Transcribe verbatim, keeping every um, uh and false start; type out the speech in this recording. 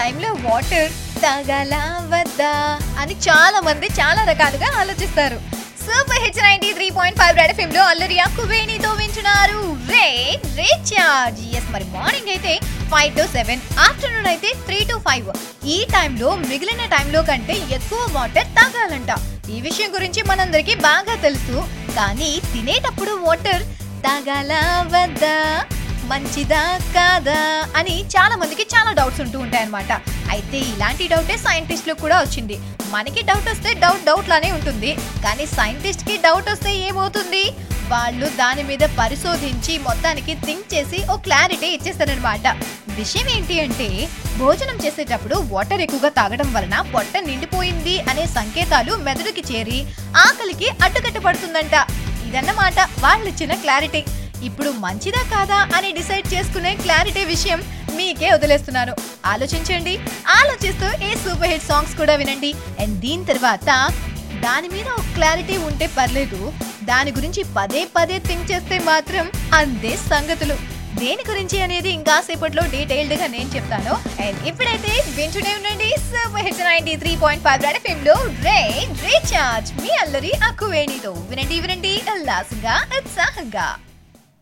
టైంలో వాటర్ తాగాలా వద్దా అని చాలా మంది చాలా రకాలుగా ఆలోచిస్తారు. Super hits ninety three point five red FM లో అల్లరి అక్కువేణితో వింటున్నారు రే రీఛార్జ్. ఎస్, మరి మార్నింగ్ అయితే ఫైవ్ టు సెవెన్, ఆఫ్టర్నూన్ అయితే త్రీ టు ఫైవ్. ఈ టైంలో మిగిలిన టైంలో కంటే ఎక్కువ వాటర్ తాగాలంట. ఈ విషయం గురించి మనందరికీ బాగా తెలుసు. కానీ తినేటప్పుడు వాటర్ తాగాలా వద్దా, మంచిదా కాదా అని చాలా మందికి చాలా డౌట్స్ ఉంటూ ఉంటాయి అన్నమాట. అయితే ఇలాంటి డౌటే సైంటిస్టులకు కూడా వచ్చింది. మనకి డౌట్ వస్తే డౌట్ డౌట్ లానే ఉంటుంది, కానీ సైంటిస్ట్ కి డౌట్ వస్తే ఏమవుతుంది, వాళ్ళు దాని మీద పరిశోధించి మొత్తానికి థింక్ చేసి ఓ క్లారిటీ ఇచ్చేస్తారనమాట. విషయం ఏంటి అంటే, భోజనం చేసేటప్పుడు వాటర్ ఎక్కువగా తాగడం వలన పొట్ట నిండిపోయింది అనే సంకేతాలు మెదడుకి చేరి ఆకలికి అడ్డుకట్ట పడుతుందంట. ఇదన్నమాట వాళ్ళు ఇచ్చిన క్లారిటీ. ఇప్పుడు మంచిదా కాదా అని డిసైడ్ చేసుకునే క్లారిటీ విషయం మీకే వదిలేస్తున్నాను. ఆలోచించండి. ఆలోచిస్తూ ఏ సూపర్ హిట్ సాంగ్స్ కూడా వినండి. అండ్ దీని తర్వాత దాని మీద ఒక క్లారిటీ ఉంటే పర్లేదు, దాని గురించి పదే పదే థింక్ చేస్తే మాత్రం అంతే సంగతులు. దేని గురించి అనేది ఇంకా సేపట్లో డీటెయిల్డ్ గా నేను చెప్తాను. అండ్ ఇప్పుడైతే వింటూనే ఉండండి super hits ninety three point five red FM లో రే రీఛార్జ్ మీ అల్లరి అక్కువేణితో. వినండి వినండి ఉల్లాసంగా ఉత్సాహంగా.